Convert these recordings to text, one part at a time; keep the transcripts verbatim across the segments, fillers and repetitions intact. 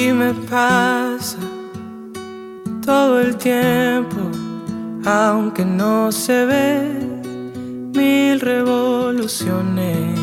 Y me pasa todo el tiempo, aunque no se ve, mil revoluciones.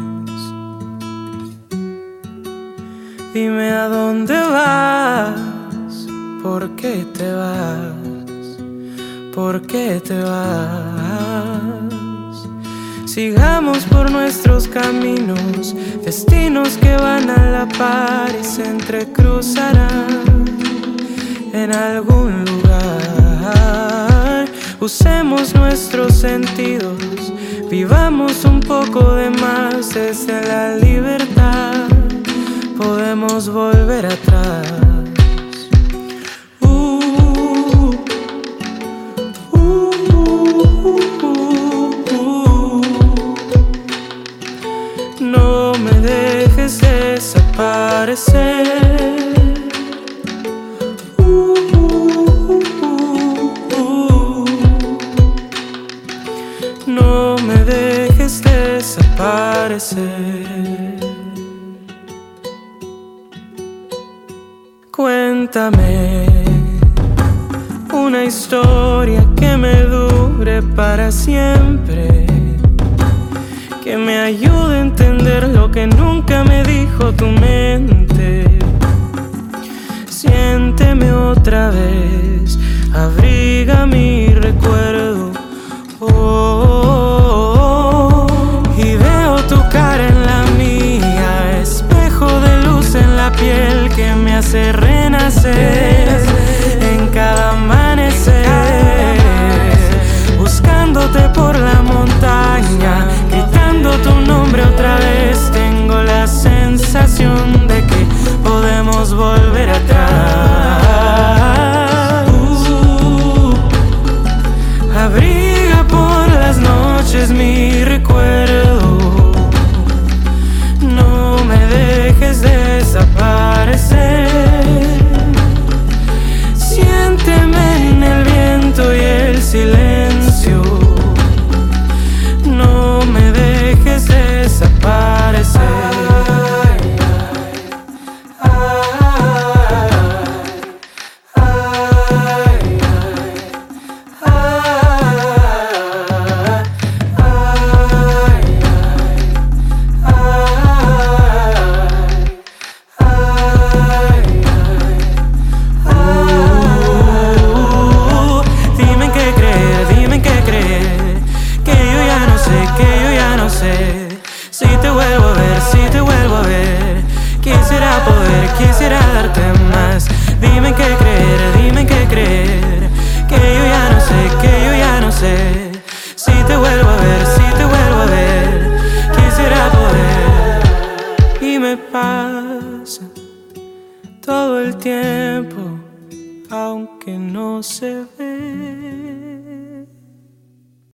Dime a dónde vas, por qué te vas, por qué te vas. Sigamos por nuestros caminos, destinos que van a la par y se entrecruzarán en algún lugar. Usemos nuestros sentidos, vivamos un poco de más. Desde la libertad podemos volver atrás. Uh, uh, uh, uh. No me dejes desaparecer. Uh, uh, uh, uh. No me dejes desaparecer. Cuéntame una historia que me dure para siempre, que me ayude a entender lo que nunca me dijo tu mente. Siénteme otra vez, abriga mi recuerdo. Oh, oh, oh, y veo tu cara en la mía, espejo de luz en la piel que me hace renacer en cada amanecer. Buscándote por la montaña, gritando tu nombre otra vez, tengo la sensación de que podemos volver atrás. Uh, abriga por las noches mi recuerdo. No me dejes desaparecer. Siénteme en el viento y el silencio. No me dejes desaparecer. Si te vuelvo a ver, si te vuelvo a ver, quisiera poder, quisiera darte más. Dime en qué creer, dime en qué creer, que yo ya no sé, que yo ya no sé. Si te vuelvo a ver, si te vuelvo a ver, quisiera poder. Y me pasa todo el tiempo, aunque no se ve.